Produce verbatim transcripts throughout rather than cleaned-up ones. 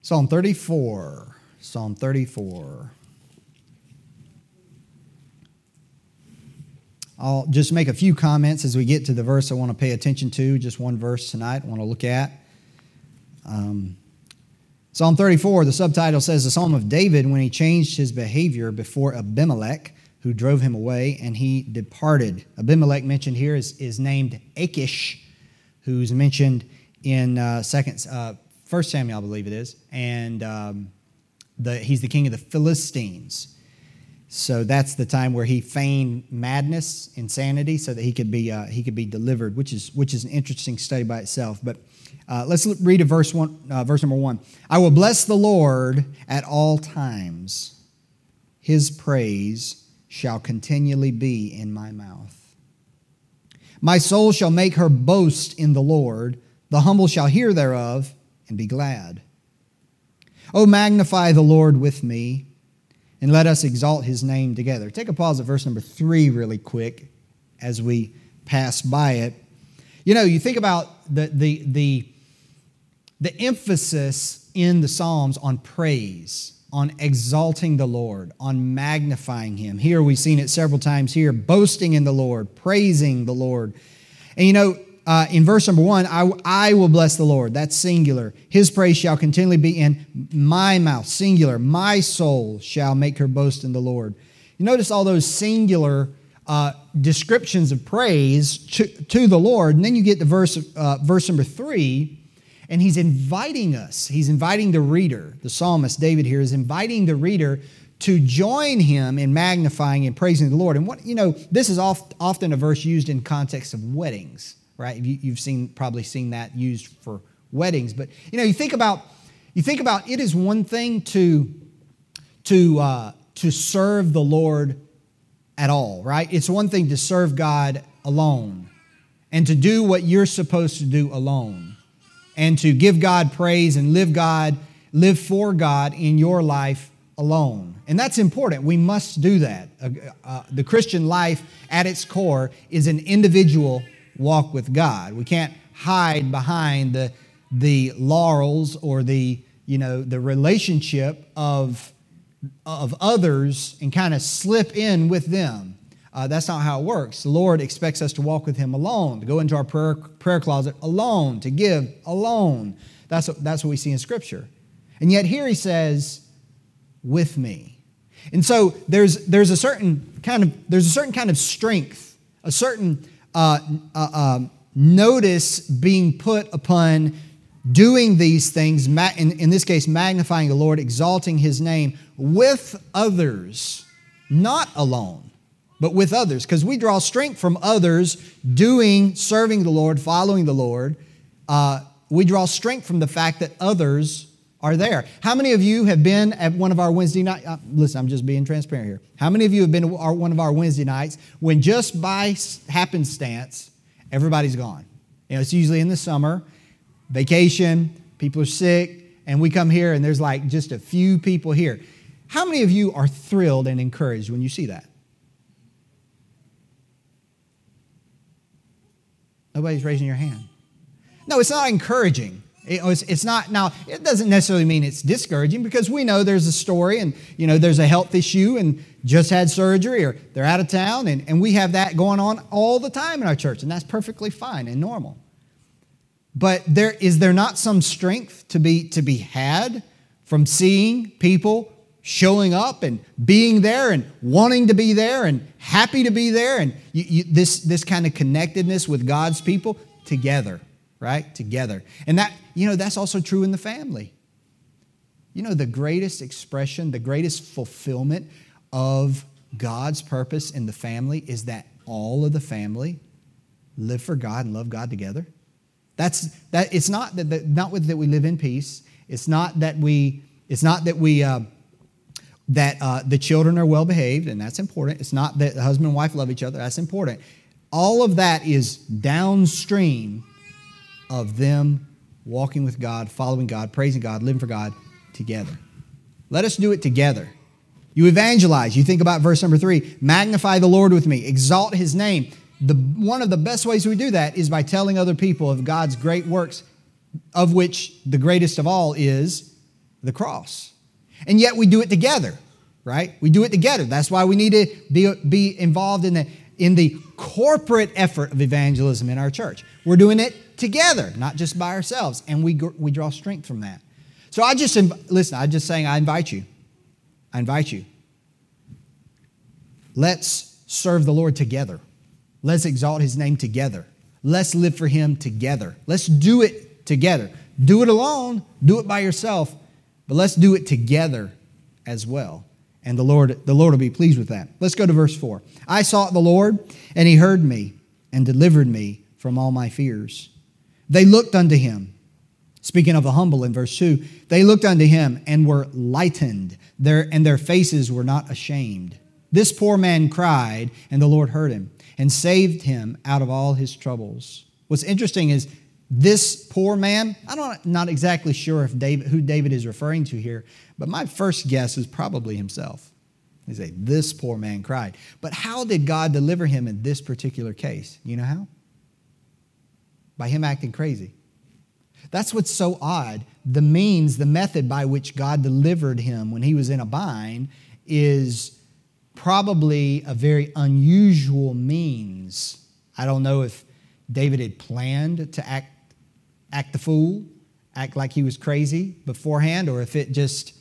Psalm thirty-four. Psalm thirty-four. I'll just make a few comments as we get to the verse I want to pay attention to. Just one verse tonight I want to look at. Um, Psalm thirty-four, the subtitle says, the Psalm of David when he changed his behavior before Abimelech, who drove him away, and he departed. Abimelech mentioned here is, is named Achish, who's mentioned in uh, second, uh, First Samuel, I believe it is, and um, the, he's the king of the Philistines. So that's the time where he feigned madness, insanity, so that he could be uh, he could be delivered, which is which is an interesting study by itself. But uh, let's read a verse one, uh, verse number one. I will bless the Lord at all times; His praise shall continually be in my mouth. My soul shall make her boast in the Lord; the humble shall hear thereof and be glad. O magnify the Lord with me, and let us exalt His name together. Take a pause at verse number three really quick as we pass by it. You know, you think about the, the, the, the emphasis in the Psalms on praise, on exalting the Lord, on magnifying Him. Here we've seen it several times here, boasting in the Lord, praising the Lord. And you know, Uh, in verse number one, I, I will bless the Lord. That's singular. His praise shall continually be in my mouth. Singular. My soul shall make her boast in the Lord. You notice all those singular uh, descriptions of praise to, to the Lord. And then you get to verse, uh, verse number three, and he's inviting us. He's inviting the reader. The psalmist, David here, is inviting the reader to join him in magnifying and praising the Lord. And what, you know, this is oft, often a verse used in context of weddings. Right, you've seen probably seen that used for weddings, but you know, you think about you think about it is one thing to to uh, to serve the Lord at all, right? It's one thing to serve God alone, and to do what you're supposed to do alone, and to give God praise and live God live for God in your life alone, and that's important. We must do that. Uh, uh, the Christian life, at its core, is an individual walk with God. We can't hide behind the the laurels or the you know the relationship of of others and kind of slip in with them. Uh, that's not how it works. The Lord expects us to walk with Him alone, to go into our prayer prayer closet alone, to give alone. That's what, that's what we see in Scripture. And yet here He says, "With me." And so there's there's a certain kind of there's a certain kind of strength, a certain Uh, uh, uh, notice being put upon doing these things, ma- in, in this case, magnifying the Lord, exalting His name with others, not alone, but with others. Because we draw strength from others doing, serving the Lord, following the Lord. Uh, we draw strength from the fact that others are there. How many of you have been at one of our Wednesday nights? Uh, listen, I'm just being transparent here. How many of you have been to our, one of our Wednesday nights when just by happenstance, everybody's gone? You know, it's usually in the summer, vacation, people are sick, and we come here and there's like just a few people here. How many of you are thrilled and encouraged when you see that? Nobody's raising your hand. No, it's not encouraging. It's not, now, it doesn't necessarily mean it's discouraging because we know there's a story and, you know, there's a health issue and just had surgery or they're out of town and, and we have that going on all the time in our church and that's perfectly fine and normal. But there is there not some strength to be to be had from seeing people showing up and being there and wanting to be there and happy to be there and you, you, this, this kind of connectedness with God's people together. Right? Together. And that, you know, that's also true in the family. You know, the greatest expression, the greatest fulfillment of God's purpose in the family is that all of the family live for God and love God together. That's that. It's not that, that not with that we live in peace. It's not that we. It's not that we. Uh, that uh, the children are well behaved, and that's important. It's not that the husband and wife love each other. That's important. All of that is downstream of them walking with God, following God, praising God, living for God together. Let us do it together. You evangelize. You think about verse number three. Magnify the Lord with me. Exalt His name. The, one of the best ways we do that is by telling other people of God's great works, of which the greatest of all is the cross. And yet we do it together, right? We do it together. That's why we need to be, be involved in the, in the corporate effort of evangelism in our church. We're doing it together, not just by ourselves. And we, we draw strength from that. So I just, listen, I'm just saying I invite you. I invite you. Let's serve the Lord together. Let's exalt His name together. Let's live for Him together. Let's do it together. Do it alone. Do it by yourself. But let's do it together as well. And the Lord, the Lord will be pleased with that. Let's go to verse four. I sought the Lord, and He heard me and delivered me from all my fears. They looked unto Him. Speaking of the humble in verse two, they looked unto Him and were lightened, their, and their faces were not ashamed. This poor man cried, and the Lord heard him and saved him out of all his troubles. What's interesting is this poor man, I'm not, not exactly sure if David, who David is referring to here, but my first guess is probably himself. They say, this poor man cried. But how did God deliver him in this particular case? You know how? By him acting crazy. That's what's so odd. The means, the method by which God delivered him when he was in a bind is probably a very unusual means. I don't know if David had planned to act act the fool, act like he was crazy beforehand, or if it just,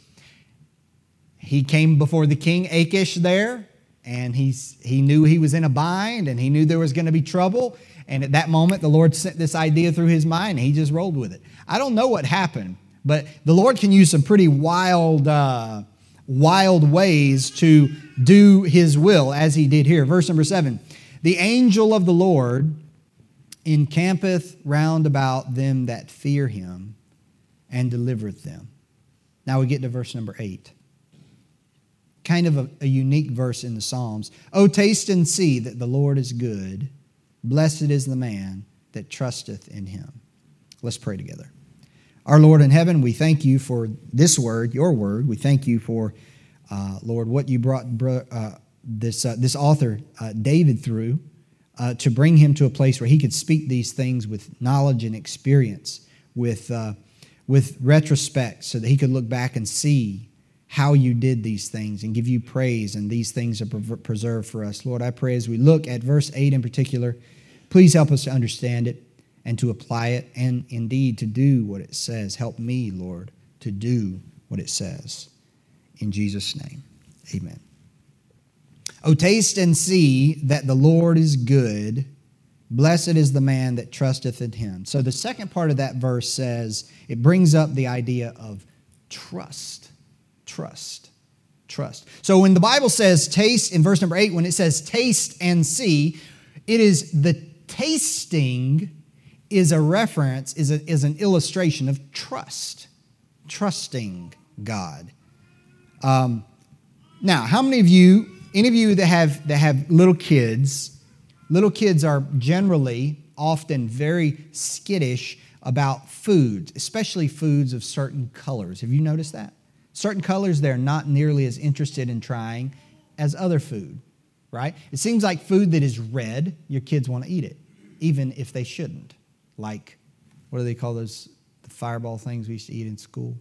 he came before the king Achish there, and he's, he knew he was in a bind, and he knew there was going to be trouble, and at that moment the Lord sent this idea through his mind, and he just rolled with it. I don't know what happened, but the Lord can use some pretty wild, uh, wild ways to do His will, as He did here. Verse number seven, the angel of the Lord encampeth round about them that fear Him and delivereth them. Now we get to verse number eight. Kind of a, a unique verse in the Psalms. Oh, taste and see that the Lord is good. Blessed is the man that trusteth in Him. Let's pray together. Our Lord in heaven, we thank You for this word, Your word. We thank You for, uh, Lord, what You brought uh, this, uh, this author, uh, David, through. Uh, to bring him to a place where he could speak these things with knowledge and experience, with, uh, with retrospect, so that he could look back and see how You did these things and give You praise, and these things are preserved for us. Lord, I pray as we look at verse eight in particular, please help us to understand it and to apply it, and indeed to do what it says. Help me, Lord, to do what it says. In Jesus' name, amen. O taste and see that the Lord is good. Blessed is the man that trusteth in Him. So the second part of that verse says, it brings up the idea of trust. Trust. Trust. So when the Bible says taste, in verse number eight, when it says taste and see, it is the tasting is a reference, is, a, is an illustration of trust. Trusting God. Um, now, how many of you... Any of you that have that have little kids, little kids are generally often very skittish about foods, especially foods of certain colors. Have you noticed that? Certain colors they're not nearly as interested in trying as other food, right? It seems like food that is red, your kids want to eat it, even if they shouldn't. Like, what do they call those, the fireball things we used to eat in school?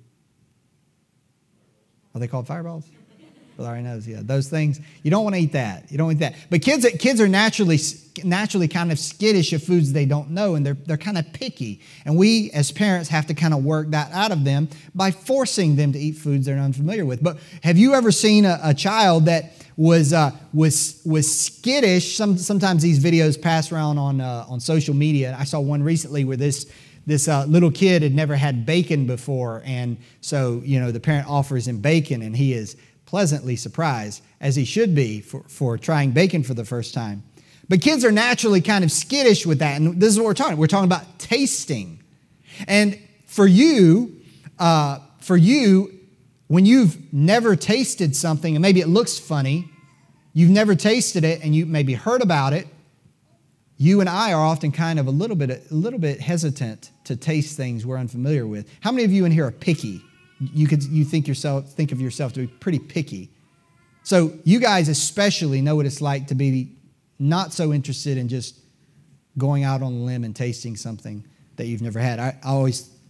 Are they called fireballs? Larry knows, yeah. Those things, you don't want to eat that. You don't eat that. But kids, kids are naturally, naturally kind of skittish of foods they don't know, and they're they're kind of picky. And we, as parents, have to kind of work that out of them by forcing them to eat foods they're unfamiliar with. But have you ever seen a, a child that was uh, was was skittish? Some sometimes these videos pass around on uh, on social media. I saw one recently where this. This uh, little kid had never had bacon before, and so you know the parent offers him bacon, and he is pleasantly surprised, as he should be for, for trying bacon for the first time. But kids are naturally kind of skittish with that, and this is what we're talking about. We're talking about tasting. And for you, uh, for you, when you've never tasted something, and maybe it looks funny, you've never tasted it, and you maybe heard about it, you and I are often kind of a little bit, a little bit hesitant to taste things we're unfamiliar with. How many of you in here are picky? You could you think yourself think of yourself to be pretty picky. So you guys especially know what it's like to be not so interested in just going out on a limb and tasting something that you've never had. I, I always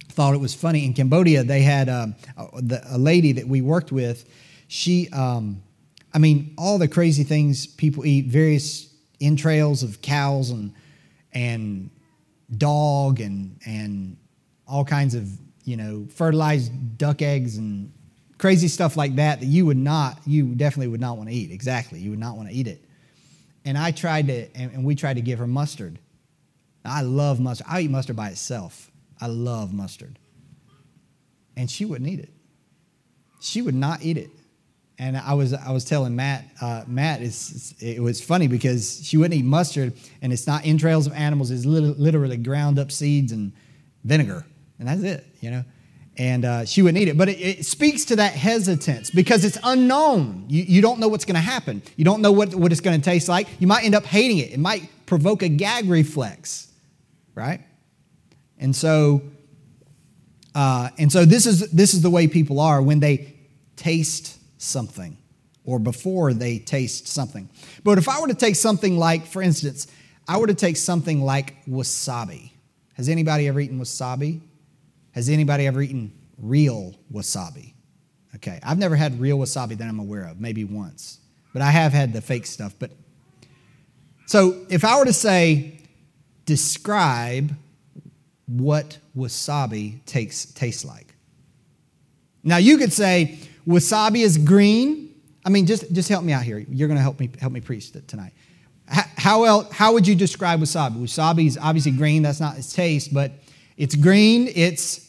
thought it was funny. In Cambodia, they had um, a, the, a lady that we worked with. She, um, I mean, all the crazy things people eat, various entrails of cows and and dog and and all kinds of, you know, fertilized duck eggs and crazy stuff like that that you would not, you definitely would not want to eat. Exactly, you would not want to eat it. And I tried to, and, and we tried to give her mustard. I love mustard. I eat mustard by itself. I love mustard. And she wouldn't eat it. She would not eat it. And I was I was telling Matt, uh, Matt, it's, it was funny because she wouldn't eat mustard, and it's not entrails of animals. It's literally ground up seeds and vinegar, and that's it, you know. And uh, she wouldn't eat it. But it, it speaks to that hesitance because it's unknown. You, you don't know what's going to happen. You don't know what, what it's going to taste like. You might end up hating it. It might provoke a gag reflex, right? And so, uh, and so this is this is the way people are when they taste something or before they taste something. But if I were to take something like, for instance, I were to take something like wasabi. Has anybody ever eaten wasabi? Has anybody ever eaten real wasabi? Okay, I've never had real wasabi that I'm aware of, maybe once. But I have had the fake stuff. But so if I were to say, describe what wasabi takes, tastes like. Now you could say, wasabi is green. I mean, just, just help me out here. You're going to help me help me preach tonight. How, how else, how would you describe wasabi? Wasabi is obviously green. That's not its taste, but it's green. It's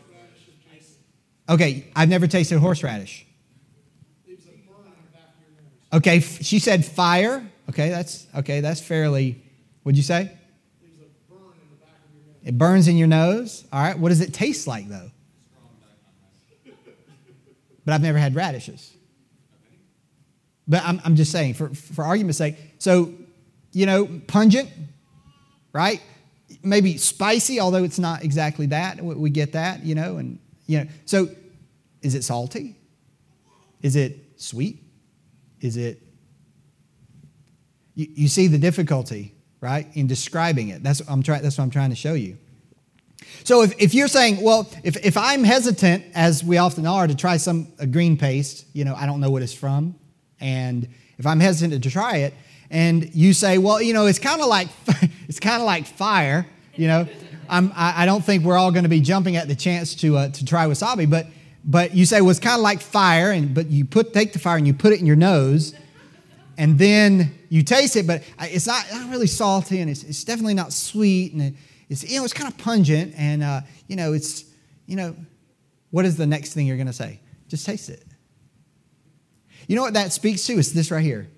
okay. I've never tasted horseradish. Okay, she said fire. Okay, that's okay. That's fairly. What'd you say? It burns in your nose. All right. What does it taste like though? But I've never had radishes. But I'm, I'm just saying, for, for argument's sake, so, you know, pungent, right? Maybe spicy, although it's not exactly that. We, we get that, you know, and, you know. So is it salty? Is it sweet? Is it, you, you see the difficulty, right, in describing it. That's, I'm try, that's what I'm trying to show you. So if, if you're saying, well, if, if I'm hesitant, as we often are, to try some a green paste, you know, I don't know what it's from, and if I'm hesitant to try it, and you say, well, you know, it's kind of like it's kind of like fire, you know, I'm, I, I don't think we're all going to be jumping at the chance to uh, to try wasabi, but but you say, well, it's kind of like fire, and but you put take the fire and you put it in your nose, and then you taste it, but it's not, not really salty, and it's, it's definitely not sweet, and it, It's, you know, it's kind of pungent, and, uh, you know, it's, you know, what is the next thing you're going to say? Just taste it. You know what that speaks to? It's this right here.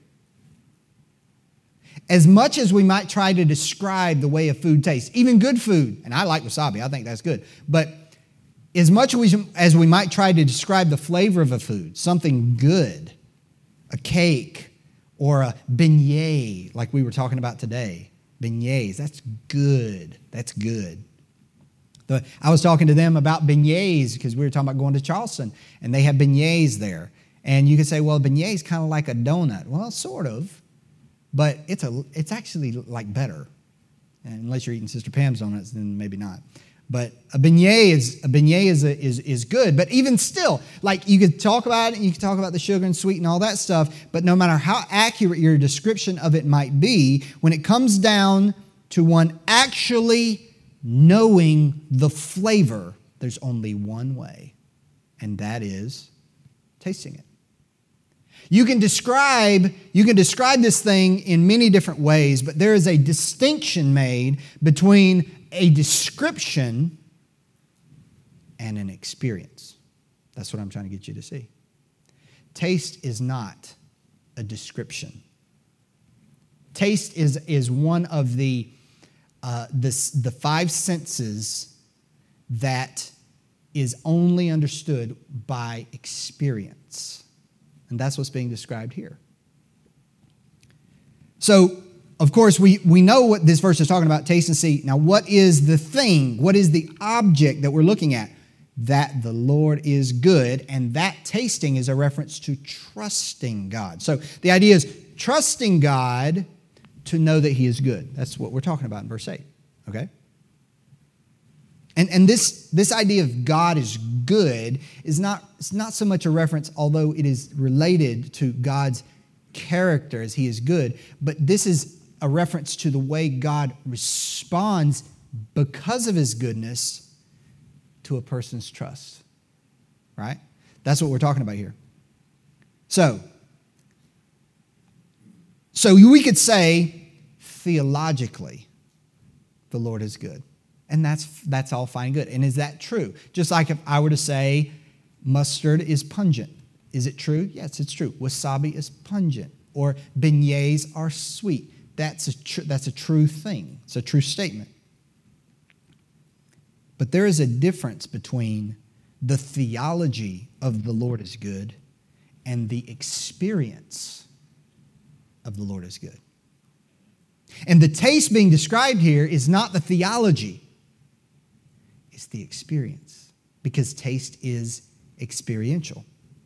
As much as we might try to describe the way a food tastes, even good food, and I like wasabi, I think that's good, but as much as we, as we might try to describe the flavor of a food, something good, a cake, or a beignet, like we were talking about today, beignets, that's good. That's good. The, I was talking to them about beignets because we were talking about going to Charleston, and they have beignets there. And you could say, well, beignet is kind of like a donut. Well, sort of, but it's a it's actually like better. And unless you're eating Sister Pam's donuts, then maybe not. But a beignet is a beignet is a, is is good. But even still, like you could talk about it, and you could talk about the sugar and sweet and all that stuff. But no matter how accurate your description of it might be, when it comes down to one actually knowing the flavor, there's only one way, and that is tasting it. You can describe you can describe this thing in many different ways, but there is a distinction made between a description and an experience. That's what I'm trying to get you to see. Taste is not a description. Taste is, is one of the, uh, the, the five senses that is only understood by experience. And that's what's being described here. So, of course, we, we know what this verse is talking about, taste and see. Now, what is the thing? What is the object that we're looking at? That the Lord is good, and that tasting is a reference to trusting God. So the idea is trusting God to know that He is good. That's what we're talking about in verse eight, okay? And, and this, this idea of God is good is not, it's not so much a reference, although it is related to God's character as he is good, but this is a reference to the way God responds because of his goodness to a person's trust. Right? That's what we're talking about here. So, so we could say theologically, the Lord is good. And that's that's all fine and good. And is that true? Just like if I were to say mustard is pungent. Is it true? Yes, it's true. Wasabi is pungent. Or beignets are sweet. That's a, tr- that's a true thing. It's a true statement. But there is a difference between the theology of the Lord is good and the experience of the Lord is good. And the taste being described here is not the theology. It's the experience. Because taste is experiential.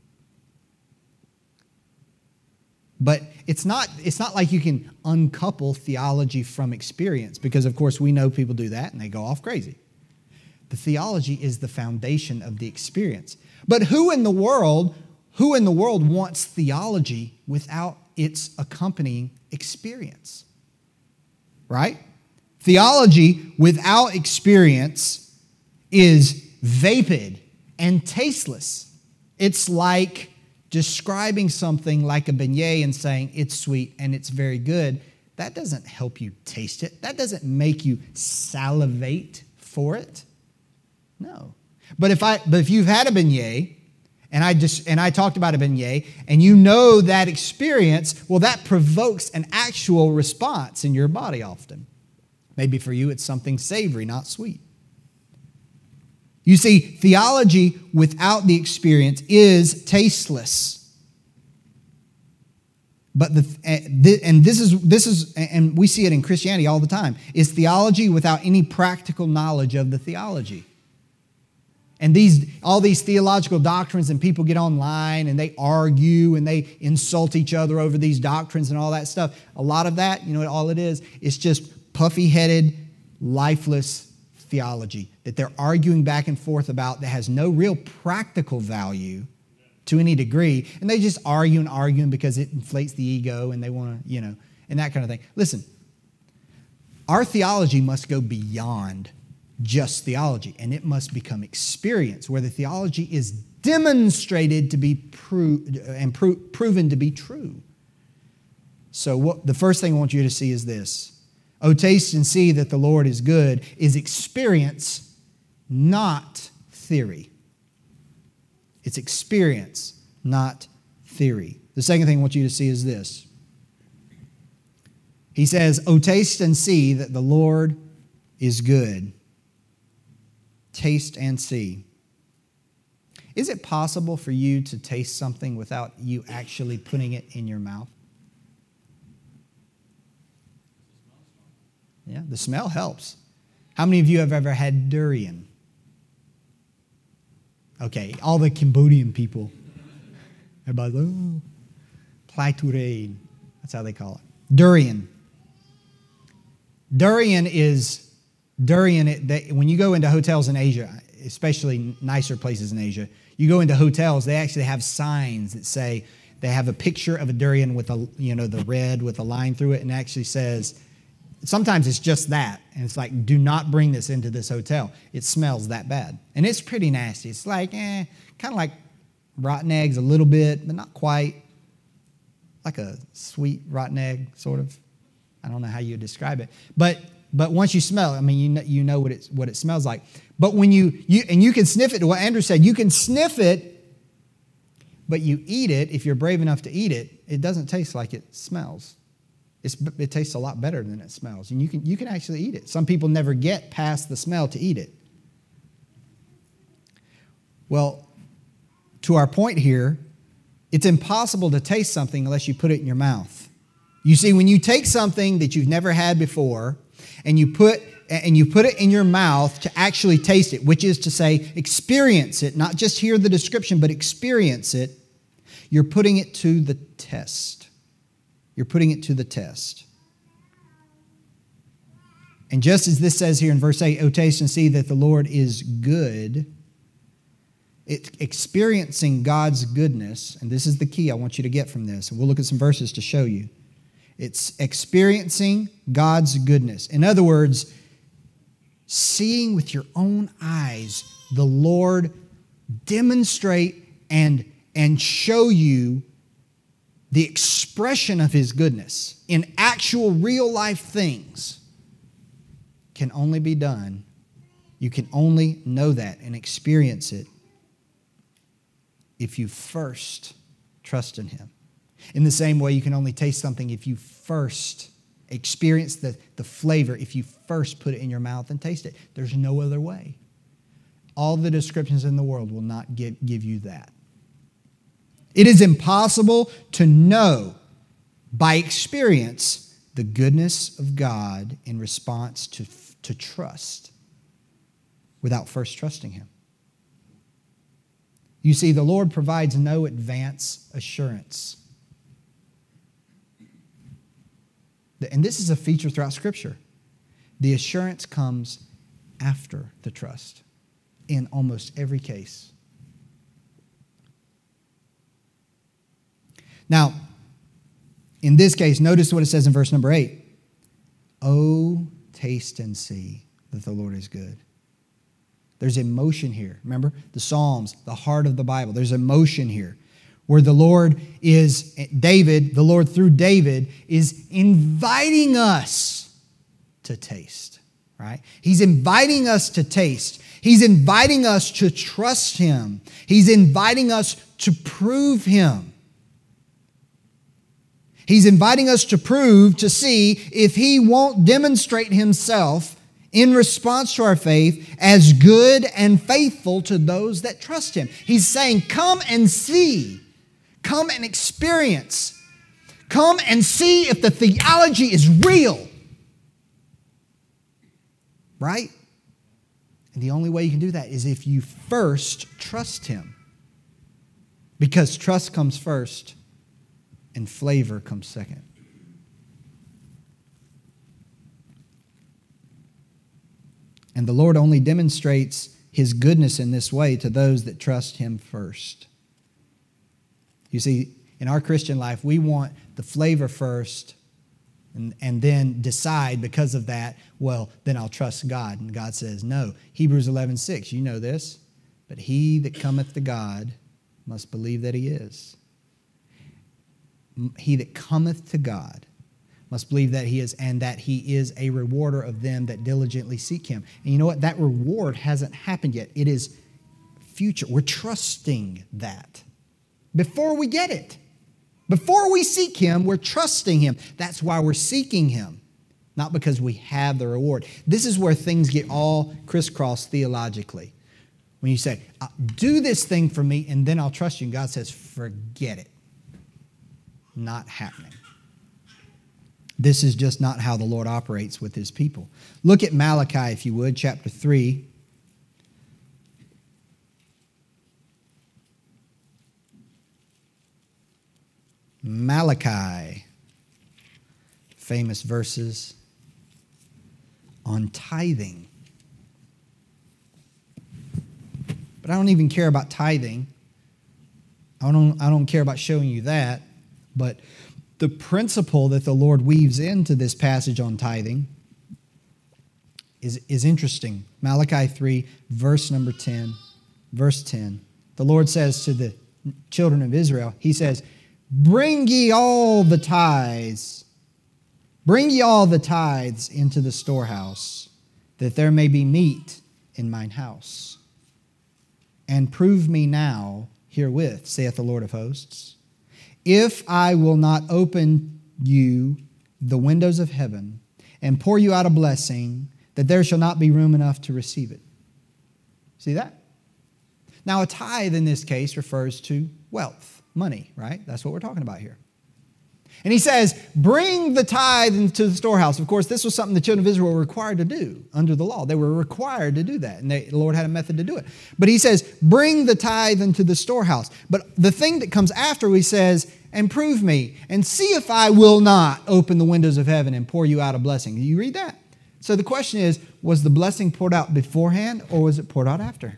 But it's not, it's not like you can uncouple theology from experience, because of course we know people do that and they go off crazy. The theology is the foundation of the experience. But who in the world, who in the world wants theology without its accompanying experience? Right? Theology without experience is vapid and tasteless. It's like describing something like a beignet and saying it's sweet and it's very good. That doesn't help you taste it. That doesn't make you salivate for it. No. But if I but if you've had a beignet and I just and I talked about a beignet and you know that experience, well, that provokes an actual response in your body often. Maybe for you it's something savory, not sweet. You see, theology without the experience is tasteless. But the and this is this is and we see it in Christianity all the time. Is theology without any practical knowledge of the theology. And these all these theological doctrines, and people get online and they argue and they insult each other over these doctrines and all that stuff. A lot of that, you know what all it is? It's just puffy-headed, lifeless theology that they're arguing back and forth about that has no real practical value to any degree. And they just argue and argue because it inflates the ego and they want to, you know, and that kind of thing. Listen, our theology must go beyond just theology, and it must become experience, where the theology is demonstrated to be proved and pro- proven to be true. So what, the first thing I want you to see is this. Oh, taste and see that the Lord is good is experience, not theory. It's experience, not theory. The second thing I want you to see is this. He says, oh, taste and see that the Lord is good. Taste and see. Is it possible for you to taste something without you actually putting it in your mouth? Yeah, the smell helps. How many of you have ever had durian? Okay, all the Cambodian people. Everybody's like, oh, platurade. That's how they call it. Durian. Durian is... Durian, it, they, when you go into hotels in Asia, especially nicer places in Asia, you go into hotels, they actually have signs that say, they have a picture of a durian with a, you know, the red with a line through it, and it actually says, sometimes it's just that, and it's like, do not bring this into this hotel. It smells that bad. And it's pretty nasty. It's like, eh, kind of like rotten eggs a little bit, but not quite. Like a sweet rotten egg, sort of. I don't know how you describe it. But But once you smell it, I mean, you know, you know what it what it smells like. But when you, you, and you can sniff it, what Andrew said, you can sniff it, but you eat it, if you're brave enough to eat it, it doesn't taste like it smells. It's, it tastes a lot better than it smells. And you can, you can actually eat it. Some people never get past the smell to eat it. Well, to our point here, it's impossible to taste something unless you put it in your mouth. You see, when you take something that you've never had before, and you put and you put it in your mouth to actually taste it, which is to say, experience it, not just hear the description, but experience it, you're putting it to the test. You're putting it to the test. And just as this says here in verse eight, "O taste and see that the Lord is good," it's experiencing God's goodness, and this is the key I want you to get from this, and we'll look at some verses to show you. It's experiencing God's goodness. In other words, seeing with your own eyes the Lord demonstrate and, and show you the expression of His goodness in actual real life things can only be done. You can only know that and experience it if you first trust in Him. In the same way, you can only taste something if you first experience the, the flavor, if you first put it in your mouth and taste it. There's no other way. All the descriptions in the world will not give, give you that. It is impossible to know by experience the goodness of God in response to, to trust without first trusting Him. You see, the Lord provides no advance assurance. And this is a feature throughout Scripture. The assurance comes after the trust in almost every case. Now, in this case, notice what it says in verse number eight. "Oh, taste and see that the Lord is good." There's emotion here. Remember, the Psalms, the heart of the Bible. There's emotion here where the Lord is, David, the Lord through David, is inviting us to taste, right? He's inviting us to taste. He's inviting us to trust Him. He's inviting us to prove Him. He's inviting us to prove, to see if He won't demonstrate Himself in response to our faith as good and faithful to those that trust Him. He's saying, come and see. Come and experience. Come and see if the theology is real. Right? And the only way you can do that is if you first trust Him. Because trust comes first and flavor comes second. And the Lord only demonstrates His goodness in this way to those that trust Him first. You see, in our Christian life, we want the flavor first and, and then decide because of that, well, then I'll trust God. And God says, no. Hebrews eleven six, you know this. But he that cometh to God must believe that He is. He that cometh to God must believe that He is, and that He is a rewarder of them that diligently seek Him. And you know what? That reward hasn't happened yet. It is future. We're trusting that. Before we get it. Before we seek Him, we're trusting Him. That's why we're seeking Him. Not because we have the reward. This is where things get all crisscrossed theologically. When you say, do this thing for me and then I'll trust you. And God says, forget it. Not happening. This is just not how the Lord operates with His people. Look at Malachi, if you would, chapter three. Malachi, famous verses on tithing. But I don't even care about tithing. I don't, I don't care about showing you that. But the principle that the Lord weaves into this passage on tithing is, is interesting. Malachi three, verse number ten. Verse ten. The Lord says to the children of Israel, He says, Bring ye all the tithes, bring ye all the tithes into the storehouse, that there may be meat in mine house. And prove me now herewith, saith the Lord of hosts, if I will not open you the windows of heaven and pour you out a blessing, that there shall not be room enough to receive it. See that? Now, a tithe in this case refers to wealth, money, right? That's what we're talking about here. And He says, bring the tithe into the storehouse. Of course, this was something the children of Israel were required to do under the law. They were required to do that, and they, the Lord had a method to do it. But He says, bring the tithe into the storehouse. But the thing that comes after, He says, and prove me, and see if I will not open the windows of heaven and pour you out a blessing. Do you read that? It So the question is, was the blessing poured out beforehand or was it poured out after?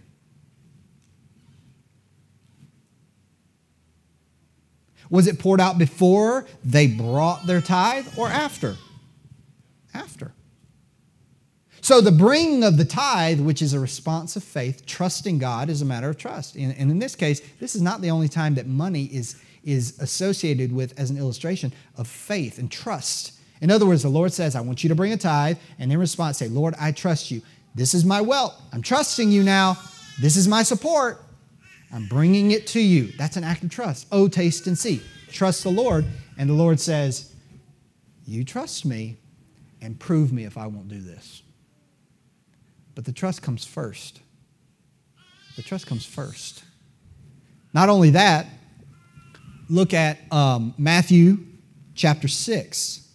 Was it poured out before they brought their tithe or after? After. So the bringing of the tithe, which is a response of faith, trusting God, is a matter of trust. And, and in this case, this is not the only time that money is, is associated with, as an illustration, of faith and trust. In other words, the Lord says, I want you to bring a tithe, and in response say, Lord, I trust you. This is my wealth. I'm trusting you now. This is my support. I'm bringing it to you. That's an act of trust. Oh, taste and see. Trust the Lord. And the Lord says, you trust me and prove me if I won't do this. But the trust comes first. The trust comes first. Not only that, look at um, Matthew chapter six.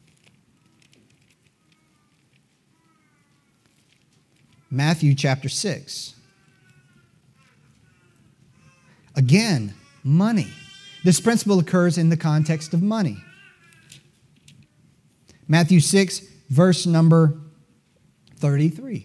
Matthew chapter six. Again, money. This principle occurs in the context of money. Matthew six, verse number thirty-three.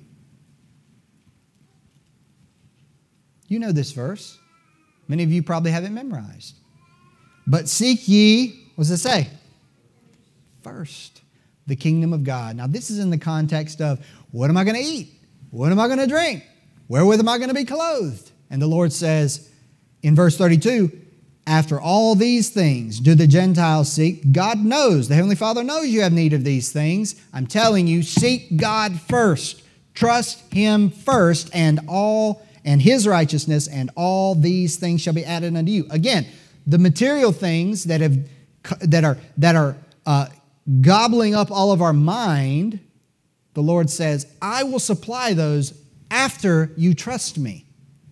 You know this verse. Many of you probably have it memorized. But seek ye, what does it say? First, the kingdom of God. Now, this is in the context of, what am I going to eat? What am I going to drink? Wherewith am I going to be clothed? And the Lord says in verse thirty-two, after all these things do the Gentiles seek. God knows, the Heavenly Father knows you have need of these things. I'm telling you, seek God first. Trust Him first, and all and His righteousness, and all these things shall be added unto you. Again, the material things that have that are that are uh, gobbling up all of our mind, the Lord says, I will supply those after you trust me.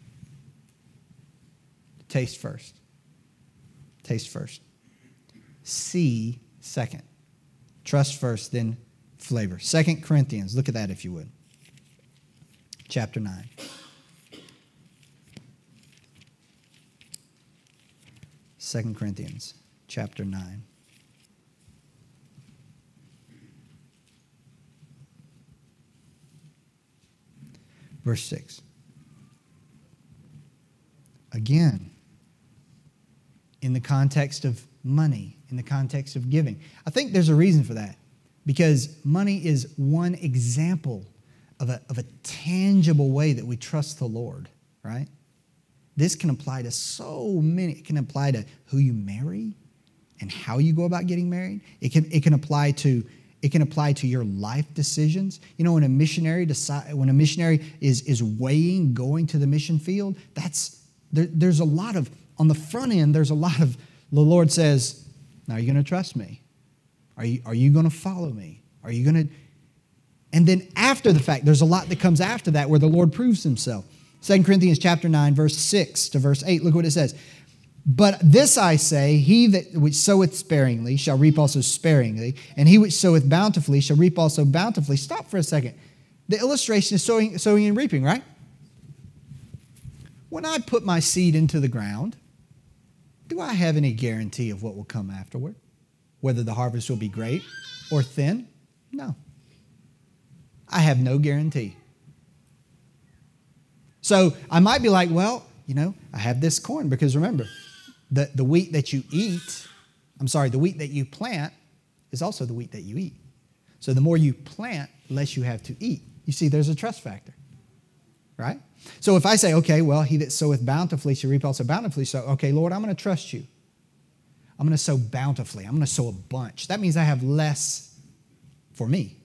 Taste first. Taste first. See second. Trust first, then flavor. Second Corinthians, look at that if you would. Chapter nine. Second Corinthians, chapter nine. Verse six. Again, in the context of money, in the context of giving. I think there's a reason for that. Because money is one example of a, of a tangible way that we trust the Lord, right? This can apply to so many. It can apply to who you marry and how you go about getting married. It can, it can apply to It can apply to your life decisions. You know, when a missionary decide, when a missionary is, is weighing going to the mission field, that's there, there's a lot of, on the front end, there's a lot of, the Lord says, now are you going to trust me? Are you, are you going to follow me? Are you going to, and then after the fact, there's a lot that comes after that where the Lord proves himself. Second Corinthians chapter nine, verse six to verse eight, look what it says. But this I say, he that which soweth sparingly shall reap also sparingly, and he which soweth bountifully shall reap also bountifully. Stop for a second. The illustration is sowing, sowing and reaping, right? When I put my seed into the ground, do I have any guarantee of what will come afterward? Whether the harvest will be great or thin? No. I have no guarantee. So I might be like, well, you know, I have this corn, because remember, the, the wheat that you eat, I'm sorry, the wheat that you plant is also the wheat that you eat. So the more you plant, less you have to eat. You see, there's a trust factor, right? So if I say, okay, well, he that soweth bountifully shall reap also bountifully. So, okay, Lord, I'm going to trust you. I'm going to sow bountifully. I'm going to sow a bunch. That means I have less for me.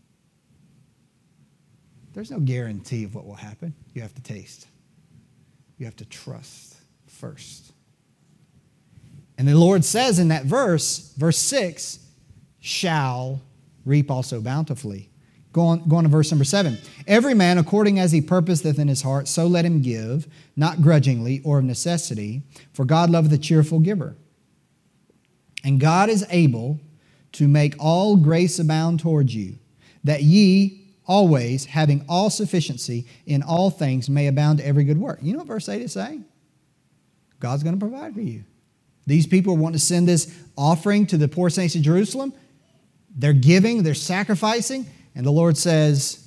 There's no guarantee of what will happen. You have to taste. You have to trust first. And the Lord says in that verse, verse six, shall reap also bountifully. Go on, go on to verse number seven. Every man according as he purposeth in his heart, so let him give, not grudgingly or of necessity, for God loveth a cheerful giver. And God is able to make all grace abound towards you, that ye always, having all sufficiency in all things, may abound to every good work. You know what verse eight is saying? God's going to provide for you. These people want to send this offering to the poor saints of Jerusalem. They're giving, they're sacrificing. And the Lord says,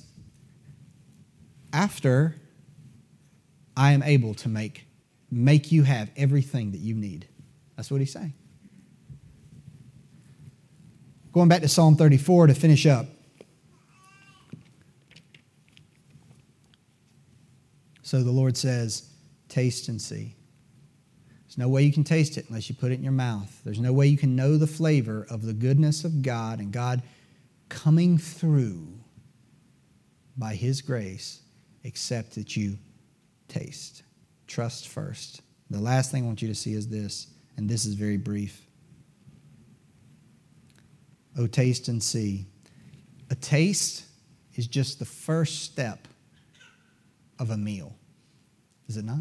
after I am able to make, make you have everything that you need. That's what he's saying. Going back to Psalm thirty-four to finish up. So the Lord says, taste and see. There's no way you can taste it unless you put it in your mouth. There's no way you can know the flavor of the goodness of God and God coming through by His grace except that you taste. Trust first. The last thing I want you to see is this, and this is very brief. Oh, taste and see. A taste is just the first step of a meal. Is it not?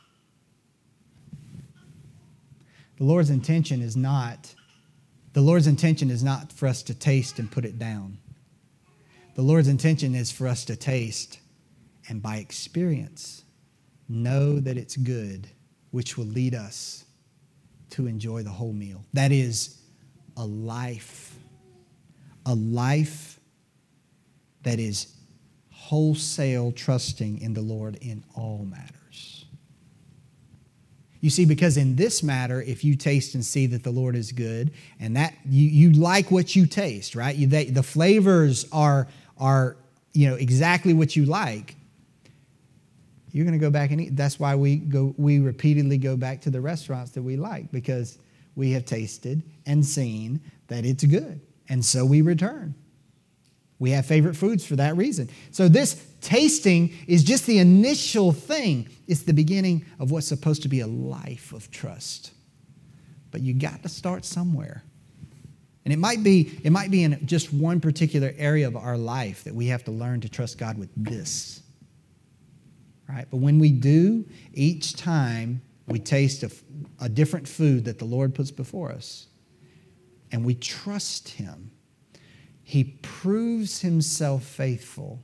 The Lord's intention is not, the Lord's intention is not for us to taste and put it down. The Lord's intention is for us to taste and by experience know that it's good, which will lead us to enjoy the whole meal. That is a life, a life that is wholesale trusting in the Lord in all matters. You see, because in this matter, if you taste and see that the Lord is good, and that you, you like what you taste, right? You, they, the flavors are, are you know, exactly what you like, you're going to go back and eat. That's why we go. We repeatedly go back to the restaurants that we like, because we have tasted and seen that it's good. And so we return. We have favorite foods for that reason. So this tasting is just the initial thing. It's the beginning of what's supposed to be a life of trust. But you got to start somewhere. And it might be, it might be in just one particular area of our life that we have to learn to trust God with this. Right? But when we do, each time we taste a, a different food that the Lord puts before us, and we trust Him, He proves Himself faithful.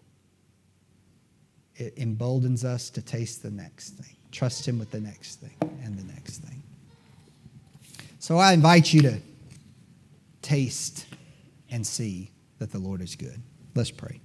It emboldens us to taste the next thing. Trust Him with the next thing and the next thing. So I invite you to taste and see that the Lord is good. Let's pray.